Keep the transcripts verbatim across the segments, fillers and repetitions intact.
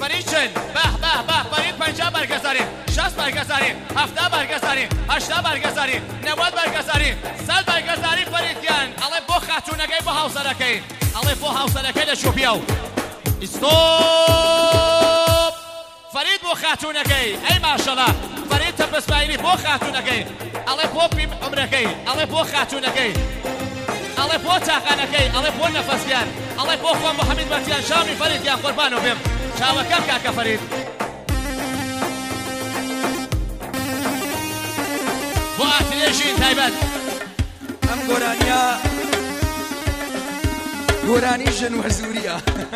فرید چن به به به فرید پنجاه برگزاری شصت برگزاری هفتاد برگزاری هشتاد برگزاری نود برگزاری صد برگزاری فرید گیان الله بو خاتونەکەی بۆ هاوسەرەکەی الله بۆ هاوسەرەکەی لە شوپیا و ئیستۆپ فرید بۆ خاتونەکەی ئەی ماشەڵا فرید تەپەسمایلی بۆ خاتونەکەی الله بۆ پیم عمرەکەی الله بۆ خاتونەکەی الله بۆ تاقانەکەی الله بۆ نەفەسیان الله بۆ خۆم محەممەد بەتیان شامی فەریدیان قوربان و بێم چاوەکەم کاکە فەرید بۆ ئاترێژین تایبەت ئەم گۆرانیە گۆرانی ژن وەزوریە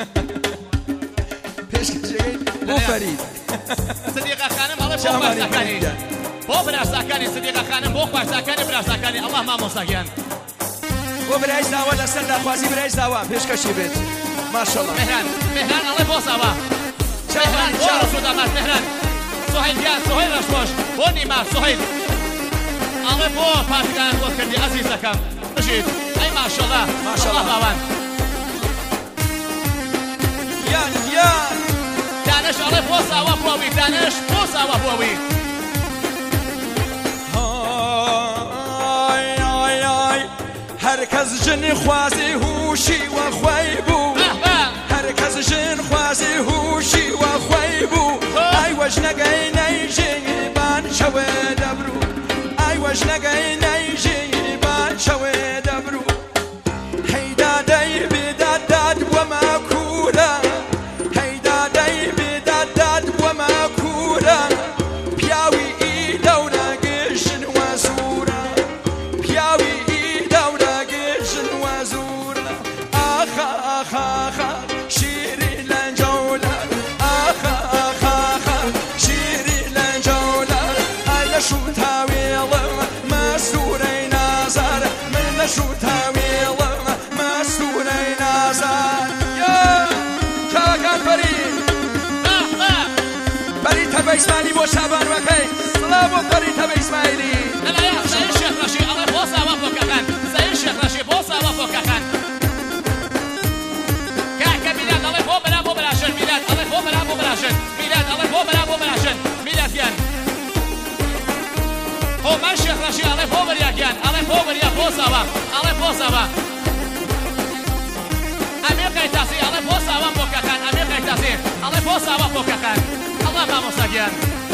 پێشکەشەکەی بۆ فەرید سدیقە خانم هەڵێ بۆ بارزەکانی بۆ براساکانی سدیقە خانم بۆ خوارزەکانی براساکانی ئەڵڵا مامۆستاگیان بۆ برای زاوە لەسەر داخوازی برای زاوە پێشکەشی بێت ماشەڵڵا مهران مهران ئەڵێ بۆ زاوە مهران بۆ ڕسوودامات مهران سوهیل گیان سوهیل ڕەشخۆش بۆ نیمار سوهیل ئەڵێ بۆ پارتیدان بۆ کردی عەزیزەکەم بژیت ئەی ماشەڵڵا ماشەڵڵا باوان گیان گیان دانش ئەڵێ بۆ زاوە بۆوی دانش بۆ زاوە بۆوی هەرکەس ژنی خوازی هوشی وە خۆی بوو هەرکەس ژن خوازی هوشی وە خۆی بوو ئای وەژنەگەی نەیژێبان شەوێ دەبرو ئای وەژنەگەی نەیژێبان شەوێ دەبرو هەیدادەی بێداداد وەمە کوورە هەیدادەی بێداداد وەمە کوورە پیاوی ئی دەورە گێژن وە زوورە پیاوی شیری لنجولار آخا آخا آخا شیری لنجولار أنا شو تاويل مسوري نازار من شو تاويل مسوري نازار يا كاكا فريد فريد تبع إسماعيلي بو شعبان وكي سلام فريد تبع إسماعيلي لا لا يا سيد الشيخ رشيد الله بوسا وفوك خان سيد الشيخ رشيد بوسا وفوك خان ميلاد الله بو بلا بو بلاشن ميلاد يان هو ما الشيخ رشيد الله بو بريا يان الله بو بريا بوساوا الله بوساوا امير قيتاسي الله بوساوا بوكان امير قيتاسي الله بوساوا بوكان الله ما مستجيان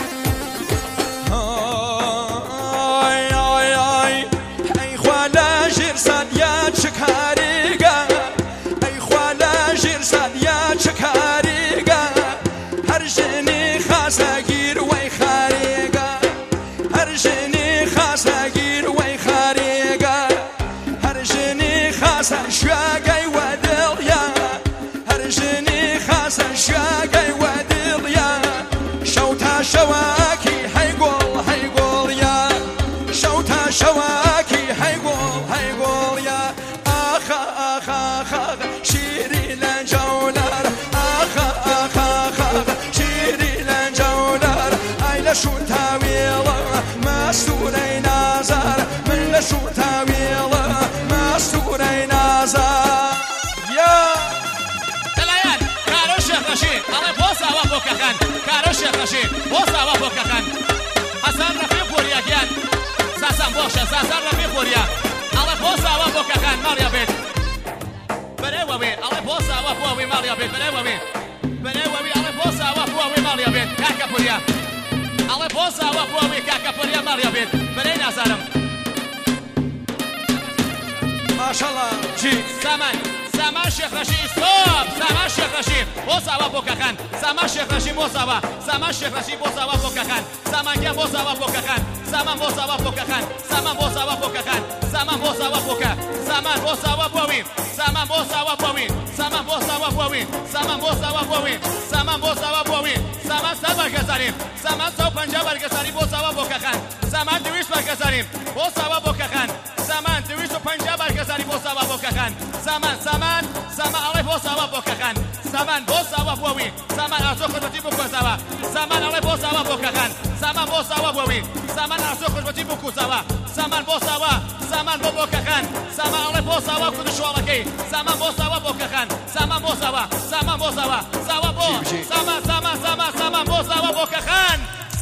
اي اي اي اي خوالا جرسان يا شكاريغا اي خوالا جرسان يا شكاريغا هرجني خاساگیر وی خاريگا هرجني خاساگیر وی خاريگا هرجني خاسا شواگای ودلیا هرجني خاسا شواگای ودلیا شوتا شواکی هی گول هی گول یا شوتا شواکی هی گول هی گول یا آخا آخا آخا شیری لنجولار آخا آخا شو تاويل مستوري نازار من شو تاويل مستوري نازار يا دلایان کارو شیخ رشید الله بوسا وفوك خان کارو شیخ رشید بوسا وفوك خان حسن رفیق بوریا گیان ساسان بوشا ساسان رفیق بوریا الله بوسا وفوك خان ماريا بيت بريوبي الله بوسا وفوي ماريا بيت بريوبي بريوبي الله بوسا وفوي ماريا بيت كاكا بوريا الله بوسا وفوي كاكا بوريا ماريا بيت برينا سالم ما شاء الله جي سامان سامان شيخ رشيد ستوب سامان شيخ رشيد بوسا وفوك خان سامان شيخ رشيد بوسا وا سامان شيخ رشيد بوسا وفوك خان سامان كيا بوسا وفوك خان سامان بوسا وفوك خان سامان بوسا وفوك خان سامان بوسا وفوك سامان بوسا وفوي سامان بوسا وفوي سامان بوسا وفوي سامان بوسا وفوي سامان بوسا وفوي سامان سبع كسرين سامان سو پنجاه برگزاری بوسا وفوك خان سامان دویست برگزاری بوسا وفوك خان سامان دویست و پنجاه برگزاری بوسا وفوك خان سامان سامان سامان الله بوسا وفوك خان سامان بوسا وفوي سامان ارزو خدمتی بکن سوا سامان الله بوسا وفوك خان سامان بوسا وفوي سامان ارزو خدمتی بکن سوا سامان بوسا و سامان وفوك خان سامان الله بوسا وكل شوالكي سامان بوسا وفوك خان سامان بوسا و سامان بوسا و سوا بو سامان سامان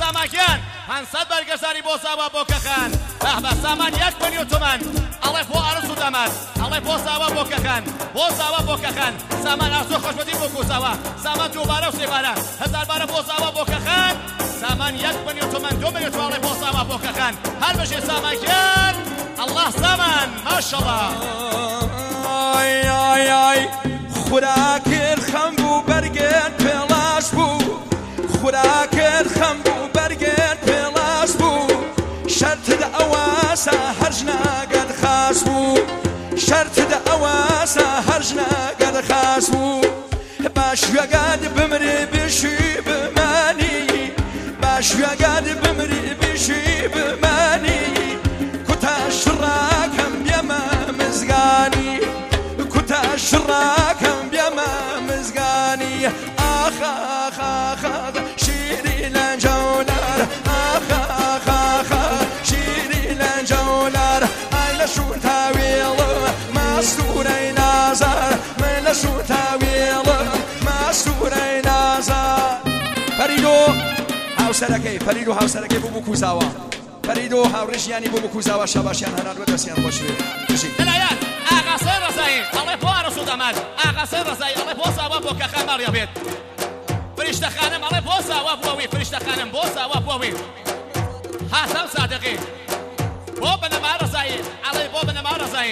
سامانگیان پانصد بەرگەزاری بۆ زاوا بۆکەکان بەهبە سامان یەک ملیۆن تومان ئەڵێ بۆ ئەرز و دەمەت ئەڵێ بۆ زاوا بۆکەکان بۆ زاوا بۆکەکان سامان ئاسۆ خۆشبەتی بۆ کوزاوا سامان دووبارە و سێبارە هەزار بارە بۆ زاوا بۆکەکان سامان یەک ملیۆن تومان دو ملیۆن توانڵێ بۆ زاوا بۆکەکان هەر بەشێ سامانگیان الله سامان ماشەڵڵا ئای ئای ئای خورا کرد خەم بوو بەرگێن پێڵاش بوو خورا کرد خەم بوو بەرگێن پێڵاش بوو شەرتت ئەواسە هەر ژنەگەت خاس بوو شەرتت ئەواسە هەر ژنەگەت خاس بوو باشوێگات بمری بشی بمانی باشوێگات بمری بشی بمانی کوتا شڕاکەم بێمە مزگانی کوتا شڕاکەم بێمە مزگانی ئاخ ئاخ ئاخ شیری لەنجەولار ئاخ ئاخ ئاخ شیری لەنجەولار ئای لە شوتاوێڵم مەستوورەی نازار من لە شوتاوێڵم مەستوورەی نازار فەریدۆ هاوسەرەکەی فەریدۆ هاوسەرەکەی بوو بوو کوزاوە فەریدۆ هاوڕێژیانی بوو بوو کوزاوە شەباشیان هەناردوە دەستیان خۆش بێت لەلایەن ئاغاسەی ڕزایی ئەڵێ بۆ ئەرز و دەمەت ئاغاسەی ڕزایی ئەڵێ بۆ زاوا بۆکەکان ماڕیا بێت فریشتەخانم ئەڵێ بۆ زاوا بووەوی فریشتەخانم بۆ زاوا بووەوی هاتەم سادقی بۆ بنەما ڕزایی ئەڵێ بۆ بنەما ڕزایی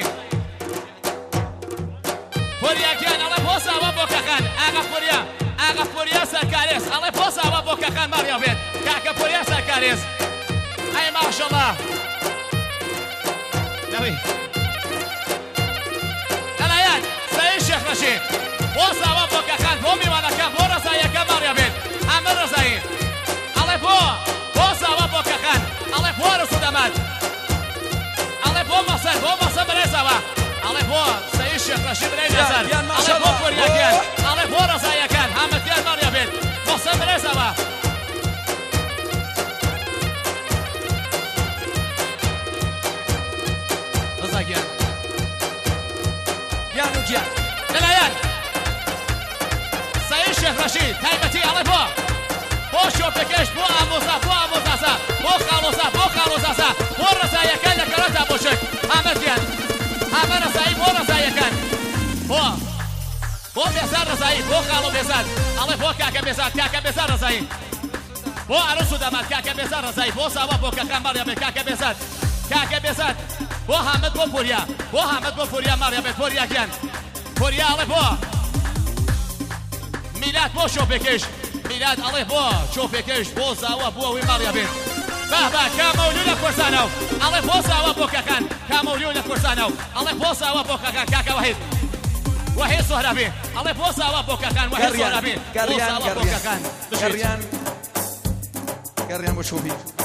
فۆریاکیان ئەڵێ بۆ زاوا بۆکەکان ئاغا فۆریا ئاغا فۆریا سەرکارێز ئەڵێ بۆ زاوا بۆکەکان ماڕیا بێت کاکە فۆریا سەرکارێز ئەی ماشەڵڵا نەوەی لەلایەن سەعید شێخ ڕەشید بۆ زاوا بۆکەکان بۆ میوانەکان بۆ ڕزاییەکە ماڕیا بێت ئەمە ڕزایی ئەڵێ بۆ بۆ زاوا بۆکەکان ئەڵێ بۆ ئەرز و دەمەت ئەڵێ بۆ مەسەر بۆ مەسەر بەرەی زاوا ئەڵێ بۆ سەعید شێخ ڕەشید بەرەی نەزەر ئەڵێ بۆ فۆریاکیان ئەڵێ بۆ ڕزاییەکان هەمەتیان ماڕیا بێت مەسەر بەرەی زاوا ڕزاگیان گیان و گیان لەلایەن سەعید شێخ ڕەشید تایبەتی ئەڵێ بۆ بۆ شۆپێکەش بۆ ئامۆزا بۆ ئامۆزاسا بۆ خاڵۆزا بۆ خاڵۆزاسا بۆ ڕزاییەکان لە گەڕەدا بۆ شێک ئامەدیان ئامە ڕزایی بۆ ڕزاییەکان بۆ بۆ بێزار ڕزایی بۆ خاڵۆ بێزار ئەڵێ بۆ کاکە بێزار کاکە بێزار ڕزایی بۆ ئەرز و دەمەت کاکە بێزار ڕزایی بۆ زاوا بۆکەکان ماڕیا بێت کاکە بێزار کاکە بێزار بۆ حامد بۆ فۆریا بۆ حامد بۆ فۆریا ماڕیا بێت فۆریاکیان فۆریا ئەڵێ بۆ میلاد بۆ شۆپێکەش میلاد ئەڵێ بۆ شۆپێکەش بۆ زاوا بووەوەی ماڕیا بێت بەهبە کامەولو لە کورسانەوە ئەڵێ بۆ زاوا بۆکەکان کامەولو لە کورسانەوە ئەڵێ بۆ زاوا بۆکەکان کاکە وەحید وەحید سۆهرابی ئەڵێ بۆ زاوا بۆکەکان وەحید سۆهرابی بۆ زاوا بۆکەکان گەڕیان گەڕیان بۆ شۆپی